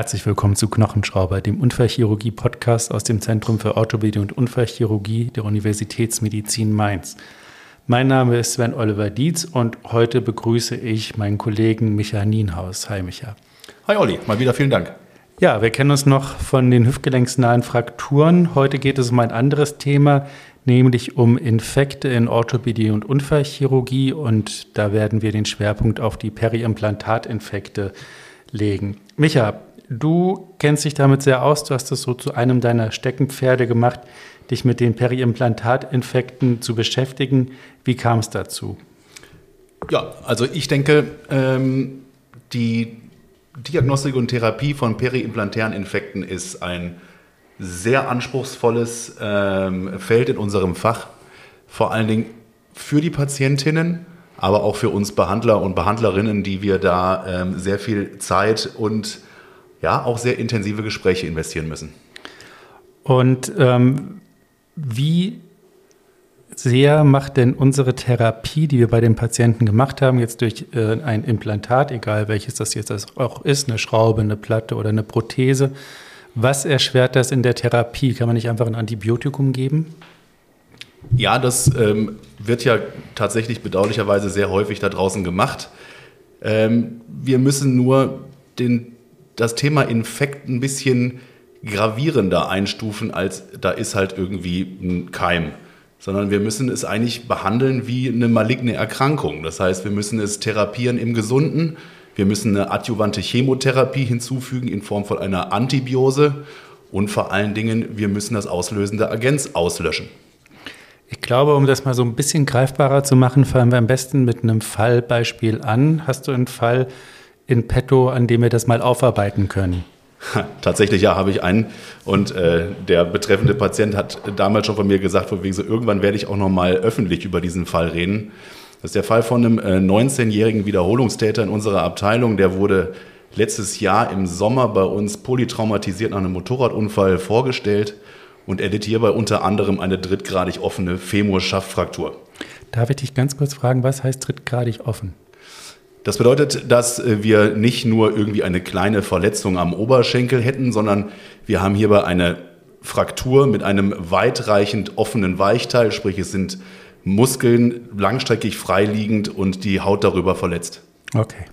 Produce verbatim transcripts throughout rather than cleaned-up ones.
Herzlich willkommen zu Knochenschrauber, dem Unfallchirurgie-Podcast aus dem Zentrum für Orthopädie und Unfallchirurgie der Universitätsmedizin Mainz. Mein Name ist Sven Oliver Dietz und heute begrüße ich meinen Kollegen Micha Nienhaus. Hi Micha. Hi Olli, mal wieder vielen Dank. Ja, wir kennen uns noch von den hüftgelenksnahen Frakturen. Heute geht es um ein anderes Thema, nämlich um Infekte in Orthopädie und Unfallchirurgie, und da werden wir den Schwerpunkt auf die Periimplantatinfekte legen. Micha, du kennst dich damit sehr aus, du hast es so zu einem deiner Steckenpferde gemacht, dich mit den Periimplantatinfekten zu beschäftigen. Wie kam es dazu? Ja, also ich denke, ähm, die Diagnostik und Therapie von periimplantären Infekten ist ein sehr anspruchsvolles ähm, Feld in unserem Fach, vor allen Dingen für die Patientinnen, aber auch für uns Behandler und Behandlerinnen, die wir da ähm, sehr viel Zeit und ja auch sehr intensive Gespräche investieren müssen. Und ähm, wie sehr macht denn unsere Therapie, die wir bei den Patienten gemacht haben, jetzt durch äh, ein Implantat, egal welches das jetzt auch ist, eine Schraube, eine Platte oder eine Prothese, was erschwert das in der Therapie? Kann man nicht einfach ein Antibiotikum geben? Ja, das ähm, wird ja tatsächlich bedauerlicherweise sehr häufig da draußen gemacht. Ähm, wir müssen nur den, das Thema Infekt ein bisschen gravierender einstufen, als da ist halt irgendwie ein Keim. Sondern wir müssen es eigentlich behandeln wie eine maligne Erkrankung. Das heißt, wir müssen es therapieren im Gesunden. Wir müssen eine adjuvante Chemotherapie hinzufügen in Form von einer Antibiose. Und vor allen Dingen, wir müssen das auslösende Agens auslöschen. Ich glaube, um das mal so ein bisschen greifbarer zu machen, fangen wir am besten mit einem Fallbeispiel an. Hast du einen Fall in petto, an dem wir das mal aufarbeiten können? Tatsächlich, ja, habe ich einen. Und äh, der betreffende Patient hat damals schon von mir gesagt, von wegen so, irgendwann werde ich auch noch mal öffentlich über diesen Fall reden. Das ist der Fall von einem äh, neunzehnjährigen Wiederholungstäter in unserer Abteilung. Der wurde letztes Jahr im Sommer bei uns polytraumatisiert nach einem Motorradunfall vorgestellt und erlitt hierbei unter anderem eine drittgradig offene Femur-Schaftfraktur. Darf ich dich ganz kurz fragen, was heißt drittgradig offen? Das bedeutet, dass wir nicht nur irgendwie eine kleine Verletzung am Oberschenkel hätten, sondern wir haben hierbei eine Fraktur mit einem weitreichend offenen Weichteil, sprich es sind Muskeln langstreckig freiliegend und die Haut darüber verletzt. Okay.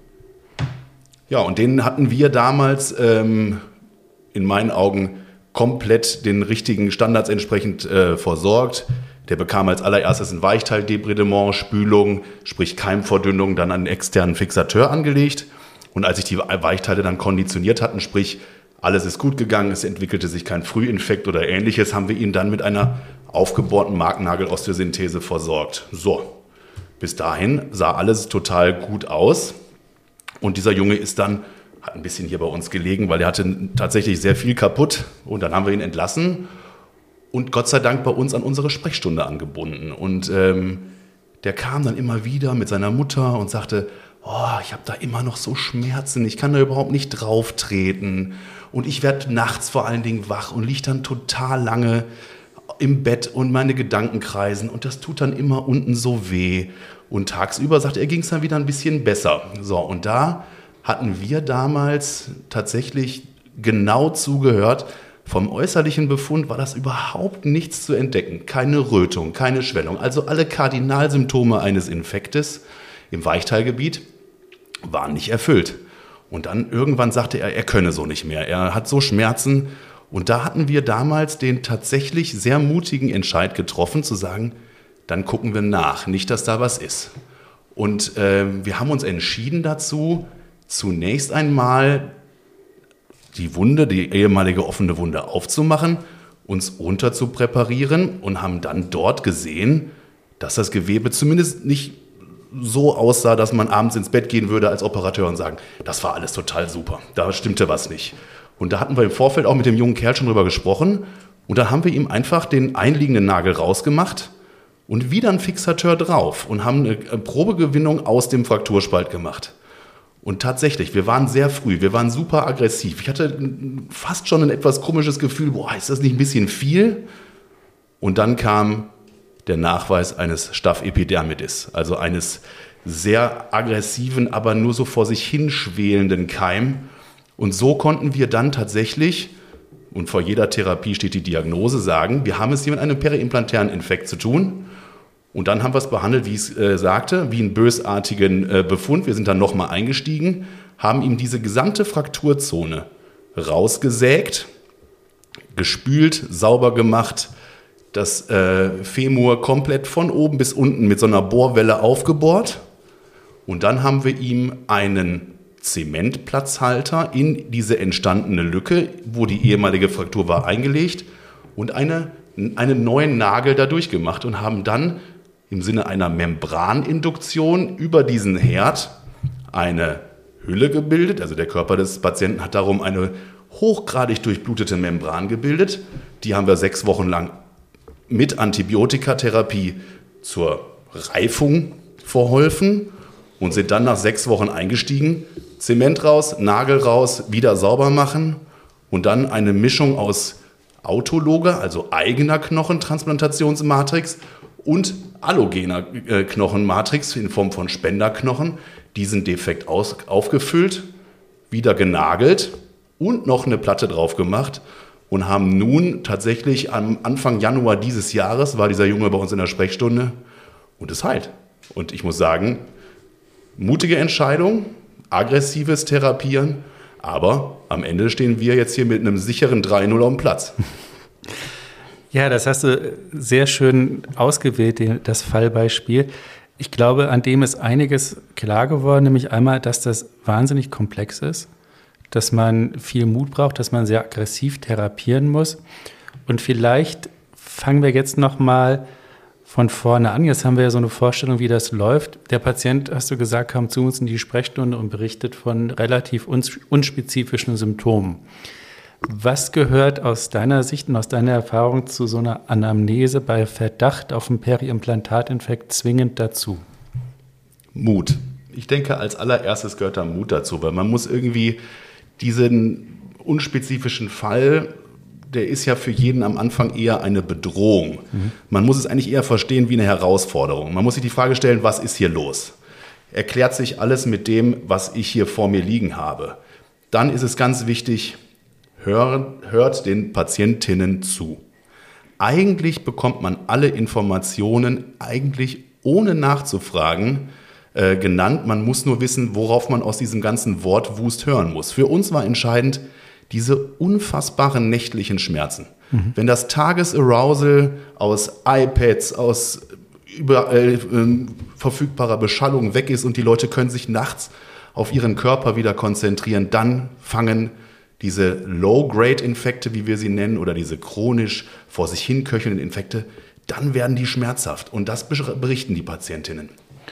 Ja, und den hatten wir damals ähm, in meinen Augen komplett den richtigen Standards entsprechend äh, versorgt. Der bekam als allererstes ein Weichteildebridement, Spülung, sprich Keimverdünnung, dann einen externen Fixateur angelegt. Und als sich die Weichteile dann konditioniert hatten, sprich alles ist gut gegangen, es entwickelte sich kein Frühinfekt oder ähnliches, haben wir ihn dann mit einer aufgebohrten Marknagelosteosynthese versorgt. So, bis dahin sah alles total gut aus. Und dieser Junge ist dann, hat ein bisschen hier bei uns gelegen, weil er hatte tatsächlich sehr viel kaputt. Und dann haben wir ihn entlassen und Gott sei Dank bei uns an unsere Sprechstunde angebunden. Und ähm, der kam dann immer wieder mit seiner Mutter und sagte, oh, ich habe da immer noch so Schmerzen, ich kann da überhaupt nicht drauf treten. Und ich werde nachts vor allen Dingen wach und liege dann total lange im Bett und meine Gedanken kreisen. Und das tut dann immer unten so weh. Und tagsüber, sagt er, ging es dann wieder ein bisschen besser. So, und da hatten wir damals tatsächlich genau zugehört. Vom äußerlichen Befund war das überhaupt nichts zu entdecken. Keine Rötung, keine Schwellung. Also alle Kardinalsymptome eines Infektes im Weichteilgebiet waren nicht erfüllt. Und dann irgendwann sagte er, er könne so nicht mehr. Er hat so Schmerzen. Und da hatten wir damals den tatsächlich sehr mutigen Entscheid getroffen, zu sagen, dann gucken wir nach, nicht, dass da was ist. Und äh, wir haben uns entschieden dazu, zunächst einmal die Wunde, die ehemalige offene Wunde aufzumachen, uns unter zu präparieren und haben dann dort gesehen, dass das Gewebe zumindest nicht so aussah, dass man abends ins Bett gehen würde als Operateur und sagen, das war alles total super, da stimmte was nicht. Und da hatten wir im Vorfeld auch mit dem jungen Kerl schon drüber gesprochen und dann haben wir ihm einfach den einliegenden Nagel rausgemacht und wieder einen Fixateur drauf und haben eine Probegewinnung aus dem Frakturspalt gemacht. Und tatsächlich, wir waren sehr früh, wir waren super aggressiv. Ich hatte fast schon ein etwas komisches Gefühl, boah, ist das nicht ein bisschen viel? Und dann kam der Nachweis eines Staph epidermidis, also eines sehr aggressiven, aber nur so vor sich hinschwelenden Keim. Und so konnten wir dann tatsächlich, und vor jeder Therapie steht die Diagnose, sagen, wir haben es hier mit einem periimplantären Infekt zu tun. Und dann haben wir es behandelt, wie ich es äh, sagte, wie einen bösartigen äh, Befund. Wir sind dann nochmal eingestiegen, haben ihm diese gesamte Frakturzone rausgesägt, gespült, sauber gemacht, das äh, Femur komplett von oben bis unten mit so einer Bohrwelle aufgebohrt. Und dann haben wir ihm einen Zementplatzhalter in diese entstandene Lücke, wo die ehemalige Fraktur war, eingelegt und eine, einen neuen Nagel dadurch gemacht und haben dann im Sinne einer Membraninduktion über diesen Herd eine Hülle gebildet. Also der Körper des Patienten hat darum eine hochgradig durchblutete Membran gebildet. Die haben wir sechs Wochen lang mit Antibiotikatherapie zur Reifung verholfen und sind dann nach sechs Wochen eingestiegen. Zement raus, Nagel raus, wieder sauber machen und dann eine Mischung aus autologer, also eigener Knochentransplantationsmatrix und allogener äh, Knochenmatrix in Form von Spenderknochen, diesen Defekt aus, aufgefüllt, wieder genagelt und noch eine Platte drauf gemacht und haben nun tatsächlich am Anfang Januar dieses Jahres, war dieser Junge bei uns in der Sprechstunde und es heilt. Und ich muss sagen, mutige Entscheidung, aggressives Therapieren, aber am Ende stehen wir jetzt hier mit einem sicheren drei null auf dem Platz. Ja, das hast du sehr schön ausgewählt, das Fallbeispiel. Ich glaube, an dem ist einiges klar geworden, nämlich einmal, dass das wahnsinnig komplex ist, dass man viel Mut braucht, dass man sehr aggressiv therapieren muss. Und vielleicht fangen wir jetzt noch mal von vorne an. Jetzt haben wir ja so eine Vorstellung, wie das läuft. Der Patient, hast du gesagt, kam zu uns in die Sprechstunde und berichtet von relativ unspezifischen Symptomen. Was gehört aus deiner Sicht und aus deiner Erfahrung zu so einer Anamnese bei Verdacht auf einen Periimplantatinfekt zwingend dazu? Mut. Ich denke, als allererstes gehört da Mut dazu, weil man muss irgendwie diesen unspezifischen Fall, der ist ja für jeden am Anfang eher eine Bedrohung. Mhm. Man muss es eigentlich eher verstehen wie eine Herausforderung. Man muss sich die Frage stellen, was ist hier los? Erklärt sich alles mit dem, was ich hier vor mir liegen habe? Dann ist es ganz wichtig, hört, hört den Patientinnen zu. Eigentlich bekommt man alle Informationen eigentlich ohne nachzufragen äh, genannt. Man muss nur wissen, worauf man aus diesem ganzen Wortwust hören muss. Für uns war entscheidend diese unfassbaren nächtlichen Schmerzen. Mhm. Wenn das Tagesarousal aus iPads, aus überall äh, verfügbarer Beschallung weg ist und die Leute können sich nachts auf ihren Körper wieder konzentrieren, dann fangen diese Low-Grade-Infekte, wie wir sie nennen, oder diese chronisch vor sich hin köchelnden Infekte, dann werden die schmerzhaft. Und das berichten die Patientinnen.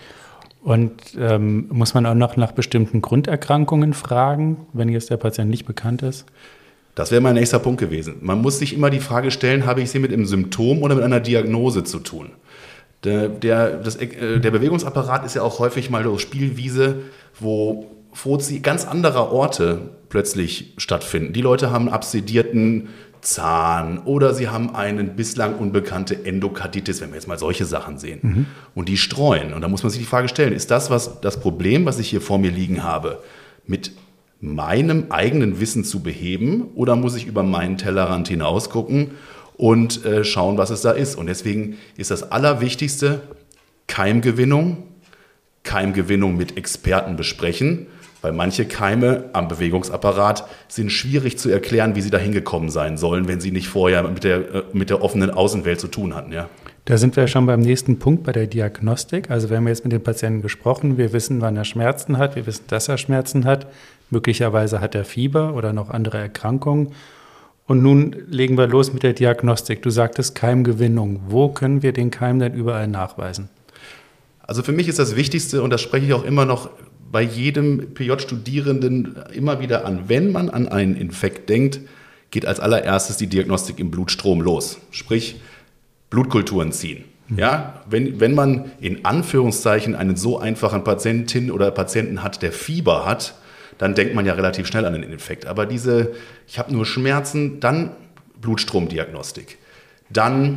Und ähm, muss man auch noch nach bestimmten Grunderkrankungen fragen, wenn jetzt der Patient nicht bekannt ist? Das wäre mein nächster Punkt gewesen. Man muss sich immer die Frage stellen, habe ich es hier mit einem Symptom oder mit einer Diagnose zu tun? Der, der, das, der Bewegungsapparat ist ja auch häufig mal eine Spielwiese, wo Fuzzi ganz anderer Orte plötzlich stattfinden. Die Leute haben einen abszedierten Zahn oder sie haben eine bislang unbekannte Endokarditis, wenn wir jetzt mal solche Sachen sehen. Mhm. Und die streuen. Und da muss man sich die Frage stellen, ist das was das Problem, was ich hier vor mir liegen habe, mit meinem eigenen Wissen zu beheben oder muss ich über meinen Tellerrand hinaus gucken und äh, schauen, was es da ist? Und deswegen ist das Allerwichtigste Keimgewinnung, Keimgewinnung mit Experten besprechen, weil manche Keime am Bewegungsapparat sind schwierig zu erklären, wie sie da hingekommen sein sollen, wenn sie nicht vorher mit der, mit der offenen Außenwelt zu tun hatten. Ja. Da sind wir schon beim nächsten Punkt, bei der Diagnostik. Also wir haben jetzt mit dem Patienten gesprochen, wir wissen, wann er Schmerzen hat, wir wissen, dass er Schmerzen hat. Möglicherweise hat er Fieber oder noch andere Erkrankungen. Und nun legen wir los mit der Diagnostik. Du sagtest Keimgewinnung. Wo können wir den Keim denn überall nachweisen? Also für mich ist das Wichtigste, und das spreche ich auch immer noch bei jedem P J-Studierenden immer wieder an, wenn man an einen Infekt denkt, geht als allererstes die Diagnostik im Blutstrom los. Sprich, Blutkulturen ziehen. Mhm. Ja, wenn, wenn man in Anführungszeichen einen so einfachen Patientin oder Patienten hat, der Fieber hat, dann denkt man ja relativ schnell an den Infekt. Aber diese, ich habe nur Schmerzen, dann Blutstromdiagnostik. Dann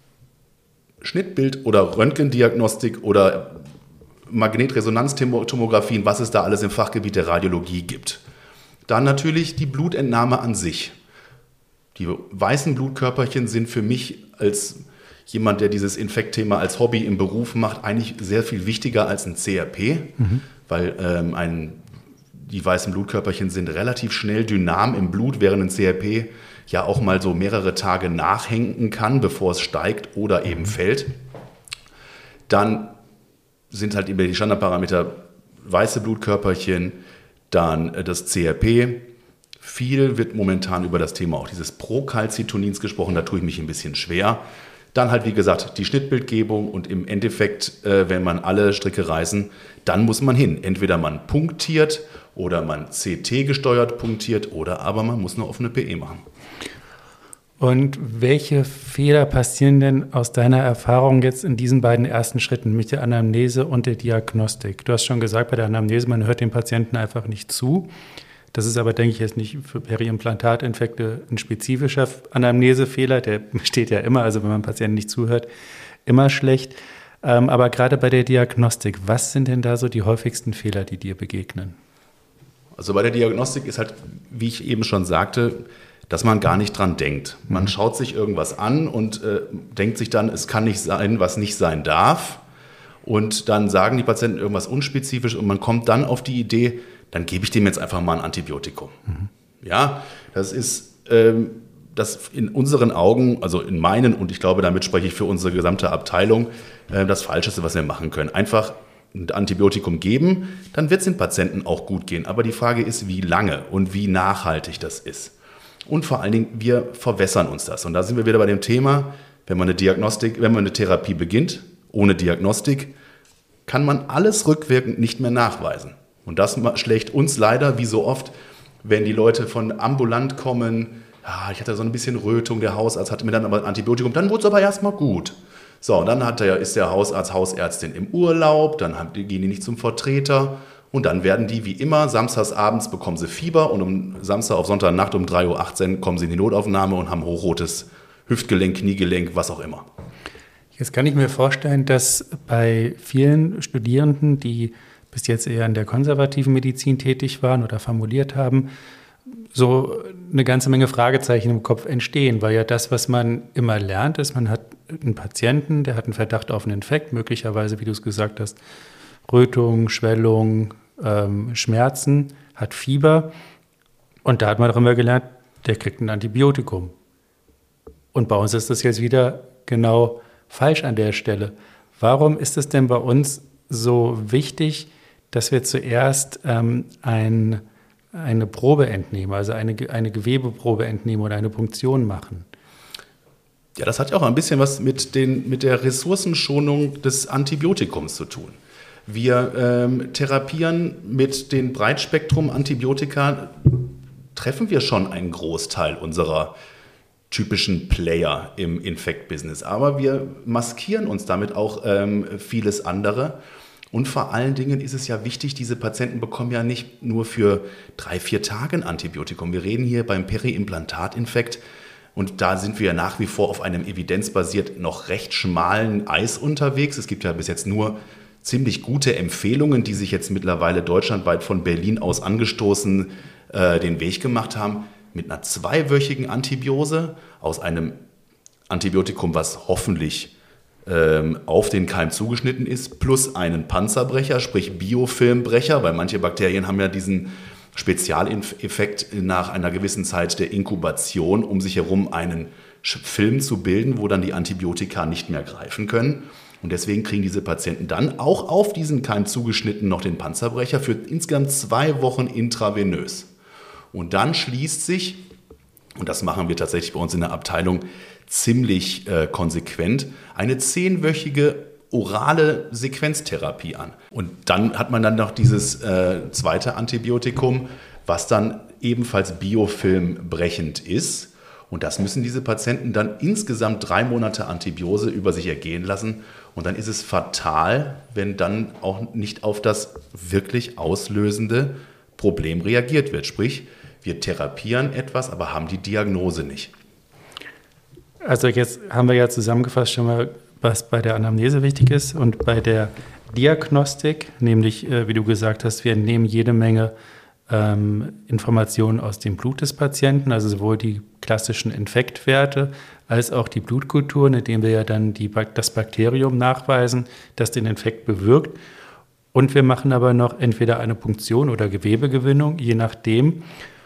Schnittbild- oder Röntgendiagnostik oder Magnetresonanztomographien, was es da alles im Fachgebiet der Radiologie gibt. Dann natürlich die Blutentnahme an sich. Die weißen Blutkörperchen sind für mich als jemand, der dieses Infektthema als Hobby im Beruf macht, eigentlich sehr viel wichtiger als ein C R P, mhm. weil ähm, ein, die weißen Blutkörperchen sind relativ schnell dynam im Blut, während ein C R P ja auch mal so mehrere Tage nachhängen kann, bevor es steigt oder eben fällt. Dann sind halt eben die Standardparameter weiße Blutkörperchen, dann das C R P. Viel wird momentan über das Thema auch dieses Procalcitonins gesprochen, da tue ich mich ein bisschen schwer. Dann halt, wie gesagt, die Schnittbildgebung und im Endeffekt, äh, wenn man alle Stricke reißen, dann muss man hin. Entweder man punktiert oder man C T gesteuert punktiert oder aber man muss eine offene P E machen. Und welche Fehler passieren denn aus deiner Erfahrung jetzt in diesen beiden ersten Schritten mit der Anamnese und der Diagnostik? Du hast schon gesagt, bei der Anamnese, man hört dem Patienten einfach nicht zu. Das ist aber, denke ich, jetzt nicht für Periimplantatinfekte ein spezifischer Anamnesefehler. Der besteht ja immer, also wenn man Patienten nicht zuhört, immer schlecht. Aber gerade bei der Diagnostik, was sind denn da so die häufigsten Fehler, die dir begegnen? Also bei der Diagnostik ist halt, wie ich eben schon sagte, dass man gar nicht dran denkt. Man schaut sich irgendwas an und äh, denkt sich dann, es kann nicht sein, was nicht sein darf. Und dann sagen die Patienten irgendwas unspezifisch und man kommt dann auf die Idee, dann gebe ich dem jetzt einfach mal ein Antibiotikum. Mhm. Ja, das ist ähm, das in unseren Augen, also in meinen, und ich glaube, damit spreche ich für unsere gesamte Abteilung, äh, das Falscheste, was wir machen können. Einfach ein Antibiotikum geben, dann wird es den Patienten auch gut gehen. Aber die Frage ist, wie lange und wie nachhaltig das ist. Und vor allen Dingen, wir verwässern uns das. Und da sind wir wieder bei dem Thema, wenn man eine Diagnostik, wenn man eine Therapie beginnt, ohne Diagnostik, kann man alles rückwirkend nicht mehr nachweisen. Und das schlägt uns leider, wie so oft, wenn die Leute von ambulant kommen, ah, ich hatte so ein bisschen Rötung, der Hausarzt hatte mir dann aber ein Antibiotikum, dann wurde es aber erstmal gut. So, und dann hat der, ist der Hausarzt, Hausärztin im Urlaub, dann haben, gehen die nicht zum Vertreter und dann werden die wie immer, samstags abends bekommen sie Fieber und um Samstag auf Sonntagnacht um drei Uhr achtzehn kommen sie in die Notaufnahme und haben hochrotes Hüftgelenk, Kniegelenk, was auch immer. Jetzt kann ich mir vorstellen, dass bei vielen Studierenden, die bis jetzt eher in der konservativen Medizin tätig waren oder formuliert haben, so eine ganze Menge Fragezeichen im Kopf entstehen, weil ja das, was man immer lernt, ist, man hat einen Patienten, der hat einen Verdacht auf einen Infekt, möglicherweise, wie du es gesagt hast, Rötung, Schwellung, ähm, Schmerzen, hat Fieber und da hat man auch immer gelernt, der kriegt ein Antibiotikum. Und bei uns ist das jetzt wieder genau falsch an der Stelle. Warum ist es denn bei uns so wichtig, dass wir zuerst ähm, ein, eine Probe entnehmen, also eine, eine Gewebeprobe entnehmen oder eine Punktion machen? Ja, das hat ja auch ein bisschen was mit, den, mit der Ressourcenschonung des Antibiotikums zu tun. Wir ähm, therapieren mit den Breitspektrum-Antibiotika, treffen wir schon einen Großteil unserer typischen Player im Infektbusiness. Aber wir maskieren uns damit auch ähm, vieles andere. Und vor allen Dingen ist es ja wichtig, diese Patienten bekommen ja nicht nur für drei, vier Tage ein Antibiotikum. Wir reden hier beim Periimplantatinfekt und da sind wir ja nach wie vor auf einem evidenzbasiert noch recht schmalen Eis unterwegs. Es gibt ja bis jetzt nur ziemlich gute Empfehlungen, die sich jetzt mittlerweile deutschlandweit von Berlin aus angestoßen äh, den Weg gemacht haben, mit einer zweiwöchigen Antibiose aus einem Antibiotikum, was hoffentlich ähm, auf den Keim zugeschnitten ist, plus einen Panzerbrecher, sprich Biofilmbrecher, weil manche Bakterien haben ja diesen Spezialeffekt nach einer gewissen Zeit der Inkubation, um sich herum einen Film zu bilden, wo dann die Antibiotika nicht mehr greifen können. Und deswegen kriegen diese Patienten dann auch auf diesen Keim zugeschnitten noch den Panzerbrecher für insgesamt zwei Wochen intravenös. Und dann schließt sich, und das machen wir tatsächlich bei uns in der Abteilung ziemlich äh, konsequent, eine zehnwöchige orale Sequenztherapie an. Und dann hat man dann noch dieses äh, zweite Antibiotikum, was dann ebenfalls biofilmbrechend ist. Und das müssen diese Patienten dann insgesamt drei Monate Antibiose über sich ergehen lassen. Und dann ist es fatal, wenn dann auch nicht auf das wirklich auslösende Problem reagiert wird. Sprich, wir therapieren etwas, aber haben die Diagnose nicht. Also jetzt haben wir ja zusammengefasst schon mal, was bei der Anamnese wichtig ist und bei der Diagnostik, nämlich, wie du gesagt hast, wir nehmen jede Menge ähm, Informationen aus dem Blut des Patienten, also sowohl die klassischen Infektwerte als auch die Blutkulturen, indem wir ja dann die, das Bakterium nachweisen, das den Infekt bewirkt. Und wir machen aber noch entweder eine Punktion oder Gewebegewinnung, je nachdem,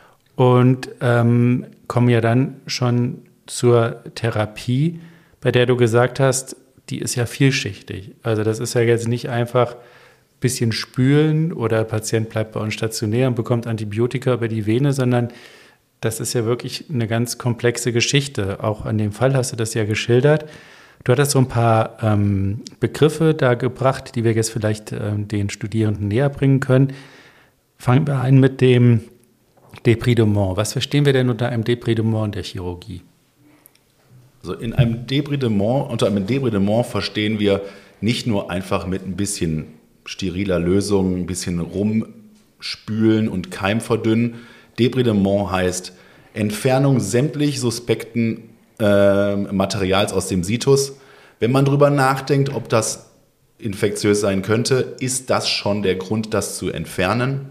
und ähm, kommen ja dann schon zur Therapie, bei der du gesagt hast, die ist ja vielschichtig. Also das ist ja jetzt nicht einfach ein bisschen spülen oder der Patient bleibt bei uns stationär und bekommt Antibiotika über die Vene, sondern das ist ja wirklich eine ganz komplexe Geschichte. Auch an dem Fall hast du das ja geschildert. Du hattest so ein paar ähm, Begriffe da gebracht, die wir jetzt vielleicht ähm, den Studierenden näher bringen können. Fangen wir an mit dem Debridement. Was verstehen wir denn unter einem Debridement in der Chirurgie? Also in einem Debridement, unter einem Debridement verstehen wir nicht nur einfach mit ein bisschen steriler Lösung, ein bisschen rumspülen und Keim verdünnen. Debridement heißt Entfernung sämtlich suspekten äh, Materials aus dem Situs. Wenn man darüber nachdenkt, ob das infektiös sein könnte, ist das schon der Grund, das zu entfernen.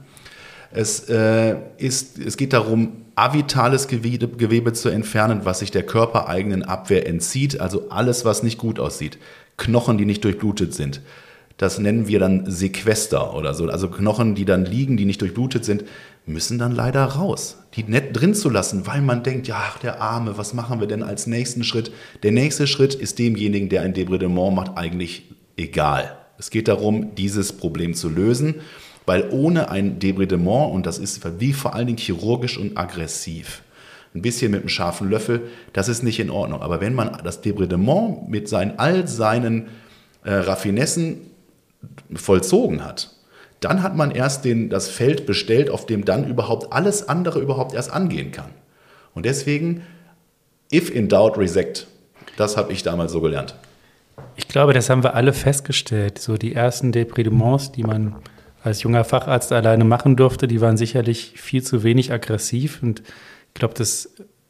Es, äh, ist, es geht darum, avitales Gewebe, Gewebe zu entfernen, was sich der körpereigenen Abwehr entzieht, also alles, was nicht gut aussieht. Knochen, die nicht durchblutet sind. Das nennen wir dann Sequester oder so. Also Knochen, die dann liegen, die nicht durchblutet sind, müssen dann leider raus. Die nicht drin zu lassen, weil man denkt, ja, der Arme, was machen wir denn als nächsten Schritt? Der nächste Schritt ist demjenigen, der ein Debridement macht, eigentlich egal. Es geht darum, dieses Problem zu lösen, weil ohne ein Debridement, und das ist wie vor allen Dingen chirurgisch und aggressiv, ein bisschen mit einem scharfen Löffel, das ist nicht in Ordnung. Aber wenn man das Debridement mit seinen, all seinen äh, Raffinessen vollzogen hat, dann hat man erst den, das Feld bestellt, auf dem dann überhaupt alles andere überhaupt erst angehen kann. Und deswegen, if in doubt, resect. Das habe ich damals so gelernt. Ich glaube, das haben wir alle festgestellt. So die ersten Debridements, die man als junger Facharzt alleine machen durfte, die waren sicherlich viel zu wenig aggressiv. Und ich glaube, das,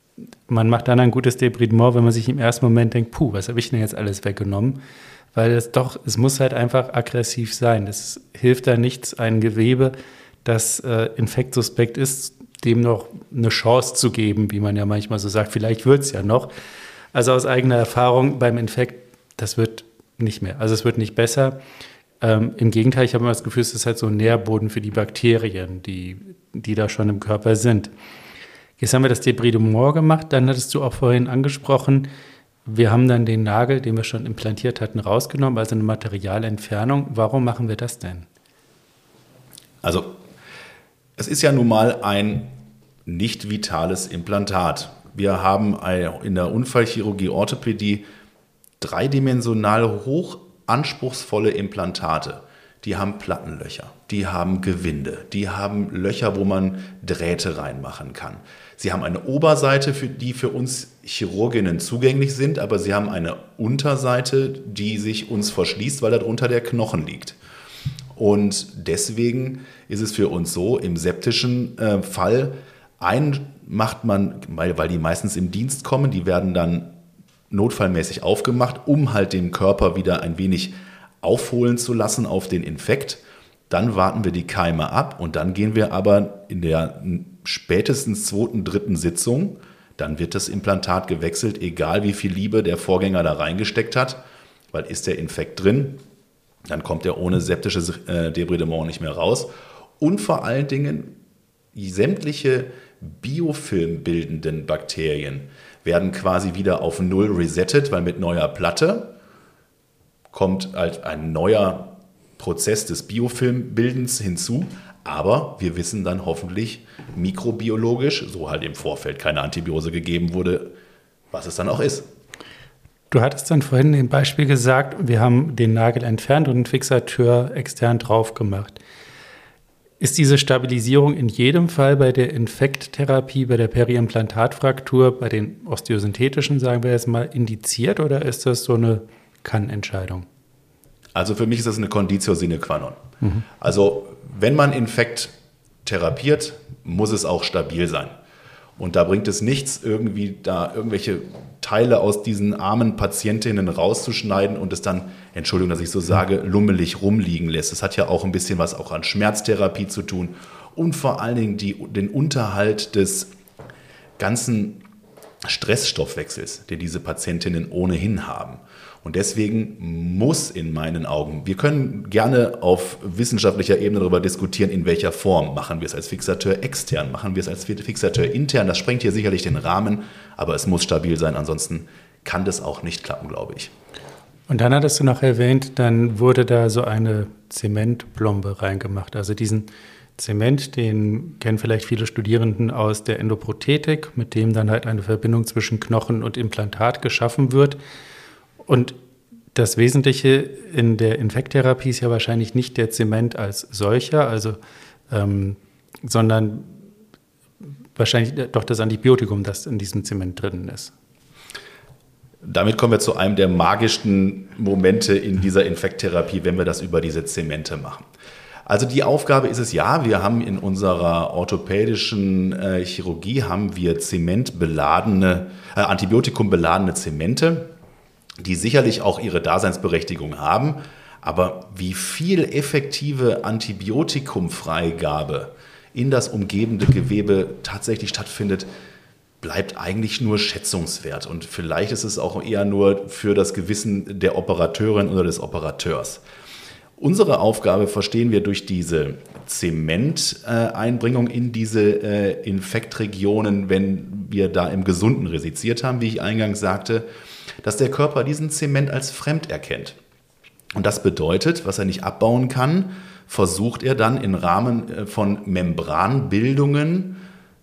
man macht dann ein gutes Debridement, wenn man sich im ersten Moment denkt, puh, was habe ich denn jetzt alles weggenommen? Weil es doch, es muss halt einfach aggressiv sein. Es hilft da nichts, ein Gewebe, das äh, infektsuspekt ist, dem noch eine Chance zu geben, wie man ja manchmal so sagt. Vielleicht wird es ja noch. Also aus eigener Erfahrung beim Infekt, das wird nicht mehr. Also es wird nicht besser. Ähm, im Gegenteil, ich habe immer das Gefühl, es ist halt so ein Nährboden für die Bakterien, die, die da schon im Körper sind. Jetzt haben wir das Debridement gemacht. Dann hattest du auch vorhin angesprochen, wir haben dann den Nagel, den wir schon implantiert hatten, rausgenommen, also eine Materialentfernung. Warum machen wir das denn? Also, es ist ja nun mal ein nicht vitales Implantat. Wir haben in der Unfallchirurgie, Orthopädie dreidimensional hoch anspruchsvolle Implantate. Die haben Plattenlöcher, die haben Gewinde, die haben Löcher, wo man Drähte reinmachen kann. Sie haben eine Oberseite, für die für uns Chirurginnen zugänglich sind, aber sie haben eine Unterseite, die sich uns verschließt, weil darunter der Knochen liegt. Und deswegen ist es für uns so, im septischen äh, Fall, einen macht man, weil, weil die meistens im Dienst kommen, die werden dann notfallmäßig aufgemacht, um halt den Körper wieder ein wenig aufholen zu lassen auf den Infekt. Dann warten wir die Keime ab und dann gehen wir aber in der spätestens zweiten, dritten Sitzung, dann wird das Implantat gewechselt, egal wie viel Liebe der Vorgänger da reingesteckt hat, weil ist der Infekt drin, dann kommt er ohne septisches äh, Debridement nicht mehr raus. Und vor allen Dingen sämtliche biofilmbildenden Bakterien werden quasi wieder auf Null resettet, weil mit neuer Platte kommt halt ein neuer Prozess des Biofilmbildens hinzu. Aber wir wissen dann hoffentlich mikrobiologisch, so halt im Vorfeld keine Antibiose gegeben wurde, was es dann auch ist. Du hattest dann vorhin im Beispiel gesagt, wir haben den Nagel entfernt und einen Fixateur extern drauf gemacht. Ist diese Stabilisierung in jedem Fall bei der Infekttherapie, bei der Periimplantatfraktur, bei den osteosynthetischen, sagen wir jetzt mal, indiziert oder ist das so eine Kann-Entscheidung? Also für mich ist das eine Conditio sine qua non. Mhm. Also wenn man Infekt therapiert, muss es auch stabil sein. Und da bringt es nichts, irgendwie da irgendwelche Teile aus diesen armen Patientinnen rauszuschneiden und es dann, Entschuldigung, dass ich so sage, lummelig rumliegen lässt. Das hat ja auch ein bisschen was auch an Schmerztherapie zu tun und vor allen Dingen die, den Unterhalt des ganzen Stressstoffwechsels, den diese Patientinnen ohnehin haben. Und deswegen muss in meinen Augen, wir können gerne auf wissenschaftlicher Ebene darüber diskutieren, in welcher Form. Machen wir es als Fixateur extern, machen wir es als Fixateur intern. Das sprengt hier sicherlich den Rahmen, aber es muss stabil sein, ansonsten kann das auch nicht klappen, glaube ich. Und dann hattest du noch erwähnt, dann wurde da so eine Zementplombe reingemacht. Also diesen Zement, den kennen vielleicht viele Studierenden aus der Endoprothetik, mit dem dann halt eine Verbindung zwischen Knochen und Implantat geschaffen wird. Und das Wesentliche in der Infekttherapie ist ja wahrscheinlich nicht der Zement als solcher, also, ähm, sondern wahrscheinlich doch das Antibiotikum, das in diesem Zement drin ist. Damit kommen wir zu einem der magischsten Momente in dieser Infekttherapie, wenn wir das über diese Zemente machen. Also die Aufgabe ist es, ja, wir haben in unserer orthopädischen äh, Chirurgie haben wir zementbeladene, äh, antibiotikumbbeladene Zemente, die sicherlich auch ihre Daseinsberechtigung haben. Aber wie viel effektive Antibiotikumfreigabe in das umgebende Gewebe tatsächlich stattfindet, bleibt eigentlich nur schätzungswert. Und vielleicht ist es auch eher nur für das Gewissen der Operateurin oder des Operateurs. Unsere Aufgabe verstehen wir durch diese Zementeinbringung in diese Infektregionen, wenn wir da im Gesunden resiziert haben, wie ich eingangs sagte, dass der Körper diesen Zement als fremd erkennt. Und das bedeutet, was er nicht abbauen kann, versucht er dann im Rahmen von Membranbildungen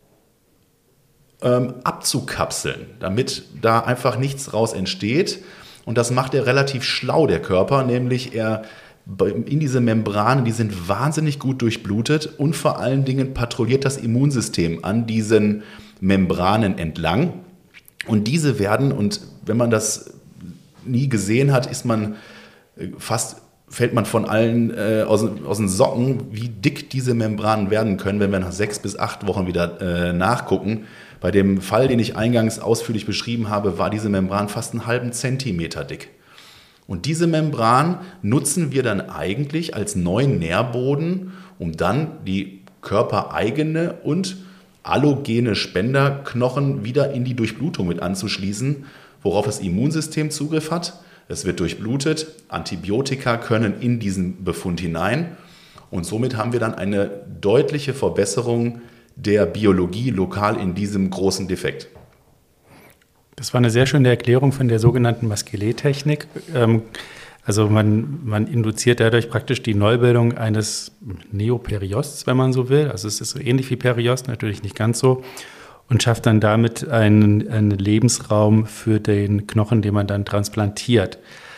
ähm, abzukapseln, damit da einfach nichts raus entsteht. Und das macht er relativ schlau, der Körper, nämlich er in diese Membranen, die sind wahnsinnig gut durchblutet und vor allen Dingen patrouilliert das Immunsystem an diesen Membranen entlang. Und diese werden, und wenn man das nie gesehen hat, ist man fast, fällt man von allen äh, aus, aus den Socken, wie dick diese Membranen werden können, wenn wir nach sechs bis acht Wochen wieder äh, nachgucken. Bei dem Fall, den ich eingangs ausführlich beschrieben habe, war diese Membran fast einen halben Zentimeter dick. Und diese Membran nutzen wir dann eigentlich als neuen Nährboden, um dann die körpereigene und allogene Spenderknochen wieder in die Durchblutung mit anzuschließen, worauf das Immunsystem Zugriff hat. Es wird durchblutet, Antibiotika können in diesen Befund hinein und somit haben wir dann eine deutliche Verbesserung der Biologie lokal in diesem großen Defekt. Das war eine sehr schöne Erklärung von der sogenannten Masquelet-Technik. Also man, man induziert dadurch praktisch die Neubildung eines Neoperiosts, wenn man so will. Also es ist so ähnlich wie Periost, natürlich nicht ganz so. Und schafft dann damit einen, einen Lebensraum für den Knochen, den man dann transplantiert.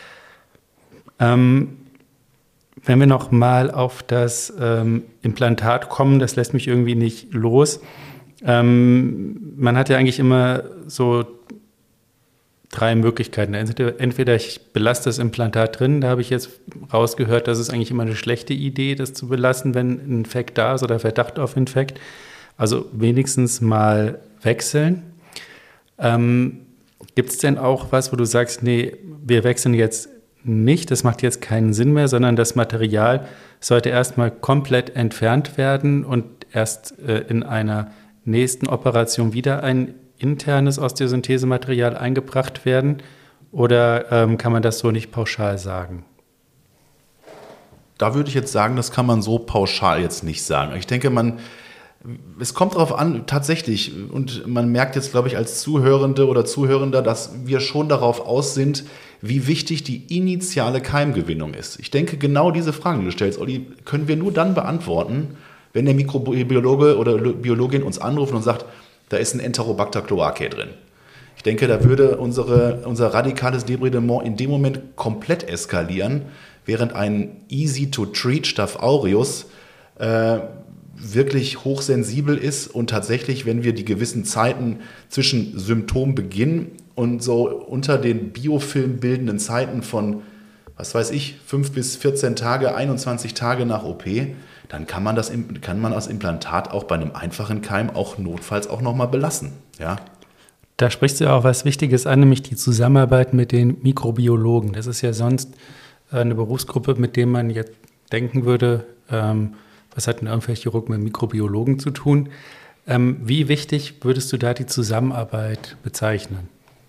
Ähm, wenn wir noch mal auf das ähm, Implantat kommen, das lässt mich irgendwie nicht los. Ähm, man hat ja eigentlich immer so drei Möglichkeiten. Entweder ich belasse das Implantat drin, da habe ich jetzt rausgehört, das ist eigentlich immer eine schlechte Idee, das zu belassen, wenn ein Infekt da ist oder Verdacht auf Infekt. Also wenigstens mal wechseln. Ähm, gibt es denn auch was, wo du sagst, nee, wir wechseln jetzt nicht, das macht jetzt keinen Sinn mehr, sondern das Material sollte erstmal komplett entfernt werden und erst äh, in einer nächsten Operation wieder ein internes Osteosynthesematerial eingebracht werden? Oder ähm, kann man das so nicht pauschal sagen? Da würde ich jetzt sagen, das kann man so pauschal jetzt nicht sagen. Ich denke, man, es kommt darauf an, tatsächlich, und man merkt jetzt, glaube ich, als Zuhörende oder Zuhörender, dass wir schon darauf aus sind, wie wichtig die initiale Keimgewinnung ist. Ich denke, genau diese Fragen, die du stellst, Olli, können wir nur dann beantworten, wenn der Mikrobiologe oder Biologin uns anruft und sagt, da ist ein Enterobacter cloacae drin. Ich denke, da würde unsere, unser radikales Debridement in dem Moment komplett eskalieren, während ein easy-to-treat Staph aureus äh, wirklich hochsensibel ist und tatsächlich, wenn wir die gewissen Zeiten zwischen Symptombeginn und so unter den Biofilm bildenden Zeiten von, was weiß ich, fünf bis vierzehn Tage, einundzwanzig Tage nach O P, dann kann man das, kann man das Implantat auch bei einem einfachen Keim auch notfalls auch nochmal belassen. Ja? Da sprichst du auch was Wichtiges an, nämlich die Zusammenarbeit mit den Mikrobiologen. Das ist ja sonst eine Berufsgruppe, mit der man jetzt denken würde, ähm, was hat ein Unfallchirurg mit Mikrobiologen zu tun? Ähm, wie wichtig würdest du da die Zusammenarbeit bezeichnen?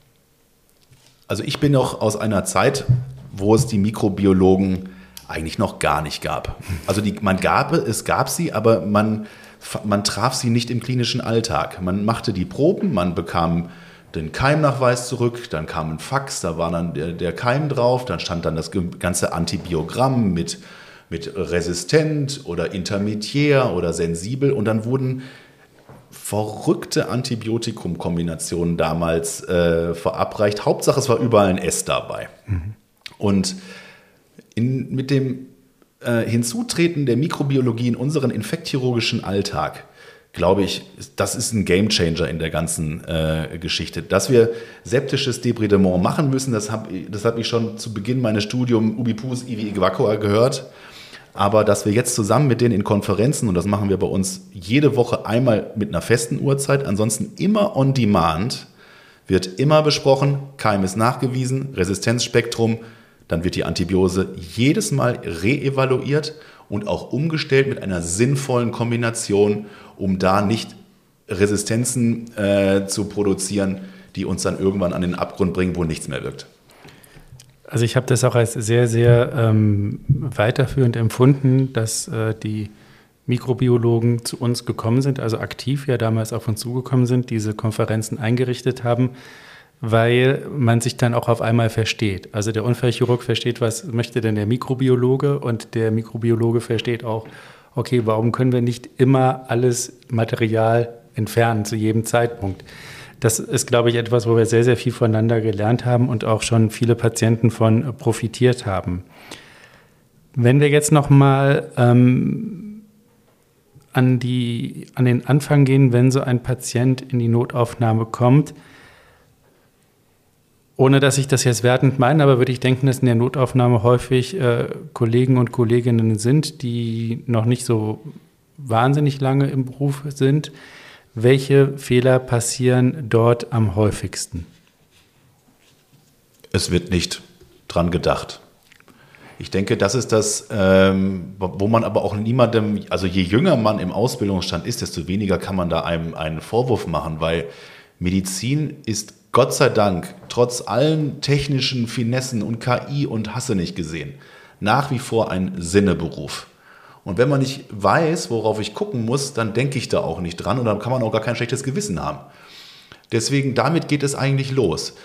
Also ich bin noch aus einer Zeit, wo es die Mikrobiologen eigentlich noch gar nicht gab. Also die, man gab, es gab sie, aber man, man traf sie nicht im klinischen Alltag. Man machte die Proben, man bekam den Keimnachweis zurück, dann kam ein Fax, da war dann der, der Keim drauf, dann stand dann das ganze Antibiogramm mit, mit resistent oder intermediär oder sensibel und dann wurden verrückte Antibiotikum-Kombinationen damals äh, verabreicht. Hauptsache, es war überall ein S dabei. Mhm. Und in, mit dem äh, Hinzutreten der Mikrobiologie in unseren infektchirurgischen Alltag, glaube ich, das ist ein Gamechanger in der ganzen äh, Geschichte. Dass wir septisches Debridement machen müssen, das habe das hab ich schon zu Beginn meines Studiums Ubi Pus Ivi Evacuo gehört. Aber dass wir jetzt zusammen mit denen in Konferenzen, und das machen wir bei uns jede Woche einmal mit einer festen Uhrzeit, ansonsten immer on demand, wird immer besprochen, Keim ist nachgewiesen, Resistenzspektrum, dann wird die Antibiose jedes Mal reevaluiert und auch umgestellt mit einer sinnvollen Kombination, um da nicht Resistenzen äh, zu produzieren, die uns dann irgendwann an den Abgrund bringen, wo nichts mehr wirkt. Also ich habe das auch als sehr, sehr ähm, weiterführend empfunden, dass äh, die Mikrobiologen zu uns gekommen sind, also aktiv ja damals auf uns zugekommen sind, diese Konferenzen eingerichtet haben, weil man sich dann auch auf einmal versteht. Also der Unfallchirurg versteht, was möchte denn der Mikrobiologe, und der Mikrobiologe versteht auch, okay, warum können wir nicht immer alles Material entfernen zu jedem Zeitpunkt? Das ist, glaube ich, etwas, wo wir sehr, sehr viel voneinander gelernt haben und auch schon viele Patienten von profitiert haben. Wenn wir jetzt noch mal ähm, an, die, an den Anfang gehen, wenn so ein Patient in die Notaufnahme kommt, ohne dass ich das jetzt wertend meine, aber würde ich denken, dass in der Notaufnahme häufig äh, Kollegen und Kolleginnen sind, die noch nicht so wahnsinnig lange im Beruf sind. Welche Fehler passieren dort am häufigsten? Es wird nicht dran gedacht. Ich denke, das ist das, ähm, wo man aber auch niemandem, also je jünger man im Ausbildungsstand ist, desto weniger kann man da einem einen Vorwurf machen, weil Medizin ist Gott sei Dank, trotz allen technischen Finessen und K I und Hasse nicht gesehen, nach wie vor ein Sinneberuf. Und wenn man nicht weiß, worauf ich gucken muss, dann denke ich da auch nicht dran und dann kann man auch gar kein schlechtes Gewissen haben. Deswegen, damit geht es eigentlich los.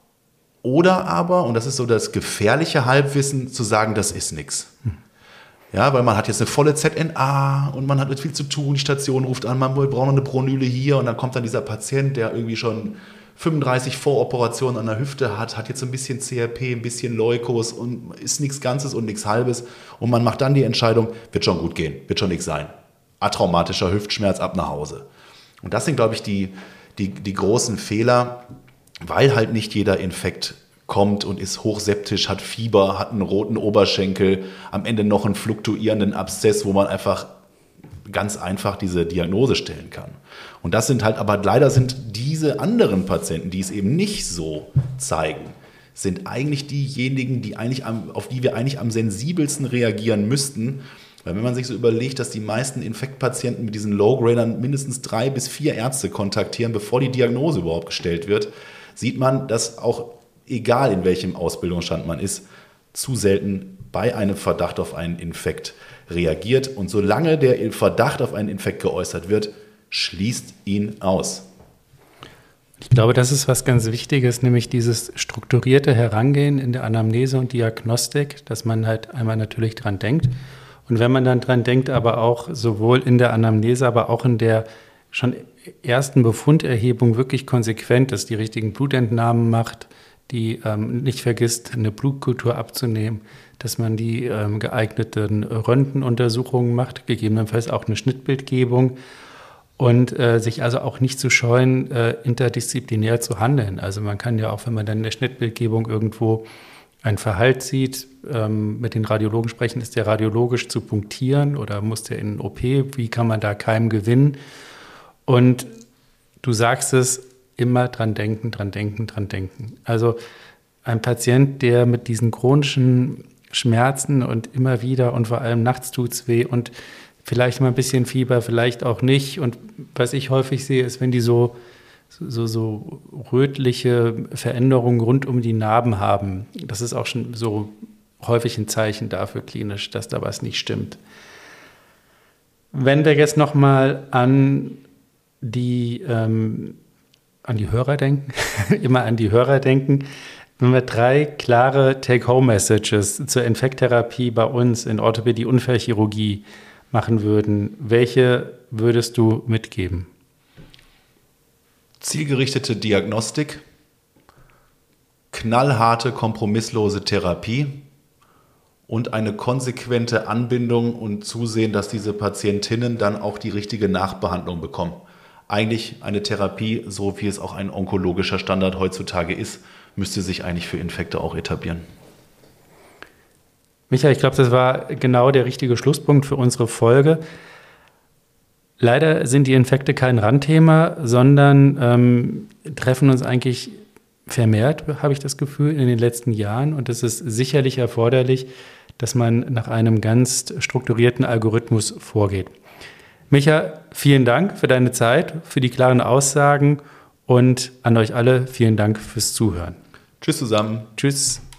Oder aber, und das ist so das gefährliche Halbwissen, zu sagen, das ist nichts. Ja, weil man hat jetzt eine volle Z N A und man hat jetzt viel zu tun, die Station ruft an, man braucht noch eine Pronyle hier und dann kommt dann dieser Patient, der irgendwie schon fünfunddreißig Voroperationen an der Hüfte hat, hat jetzt ein bisschen C R P, ein bisschen Leukos und ist nichts Ganzes und nichts Halbes. Und man macht dann die Entscheidung, wird schon gut gehen, wird schon nichts sein. Atraumatischer Hüftschmerz, ab nach Hause. Und das sind, glaube ich, die, die, die großen Fehler, weil halt nicht jeder Infekt kommt und ist hochseptisch, hat Fieber, hat einen roten Oberschenkel, am Ende noch einen fluktuierenden Abszess, wo man einfach ganz einfach diese Diagnose stellen kann. Und das sind halt, aber leider sind diese anderen Patienten, die es eben nicht so zeigen, sind eigentlich diejenigen, die eigentlich am, auf die wir eigentlich am sensibelsten reagieren müssten. Weil wenn man sich so überlegt, dass die meisten Infektpatienten mit diesen Low-Gradern mindestens drei bis vier Ärzte kontaktieren, bevor die Diagnose überhaupt gestellt wird, sieht man, dass auch, egal in welchem Ausbildungsstand man ist, zu selten bei einem Verdacht auf einen Infekt reagiert. Und solange der Verdacht auf einen Infekt geäußert wird, schließt ihn aus. Ich glaube, das ist was ganz Wichtiges, nämlich dieses strukturierte Herangehen in der Anamnese und Diagnostik, dass man halt einmal natürlich dran denkt. Und wenn man dann dran denkt, aber auch sowohl in der Anamnese, aber auch in der schon ersten Befunderhebung wirklich konsequent ist, die richtigen Blutentnahmen macht, die ähm, nicht vergisst, eine Blutkultur abzunehmen, dass man die ähm, geeigneten Röntgenuntersuchungen macht, gegebenenfalls auch eine Schnittbildgebung und äh, sich also auch nicht zu scheuen, äh, interdisziplinär zu handeln. Also man kann ja auch, wenn man dann in der Schnittbildgebung irgendwo ein Verhalt sieht, ähm, mit den Radiologen sprechen, ist der radiologisch zu punktieren oder muss der in den O P, wie kann man da Keim gewinnen? Und du sagst es, immer dran denken, dran denken, dran denken. Also ein Patient, der mit diesen chronischen Schmerzen und immer wieder und vor allem nachts tut's weh und vielleicht mal ein bisschen Fieber, vielleicht auch nicht. Und was ich häufig sehe, ist, wenn die so, so, so rötliche Veränderungen rund um die Narben haben. Das ist auch schon so häufig ein Zeichen dafür klinisch, dass da was nicht stimmt. Wenn wir jetzt nochmal an die, ähm, an die Hörer denken, immer an die Hörer denken, wenn wir drei klare Take-Home-Messages zur Infekttherapie bei uns in Orthopädie-Unfallchirurgie machen würden, welche würdest du mitgeben? Zielgerichtete Diagnostik, knallharte, kompromisslose Therapie und eine konsequente Anbindung und Zusehen, dass diese Patientinnen dann auch die richtige Nachbehandlung bekommen. Eigentlich eine Therapie, so wie es auch ein onkologischer Standard heutzutage ist, müsste sich eigentlich für Infekte auch etablieren. Michael, ich glaube, das war genau der richtige Schlusspunkt für unsere Folge. Leider sind die Infekte kein Randthema, sondern ähm, treffen uns eigentlich vermehrt, habe ich das Gefühl, in den letzten Jahren. Und es ist sicherlich erforderlich, dass man nach einem ganz strukturierten Algorithmus vorgeht. Micha, vielen Dank für deine Zeit, für die klaren Aussagen und an euch alle vielen Dank fürs Zuhören. Tschüss zusammen. Tschüss.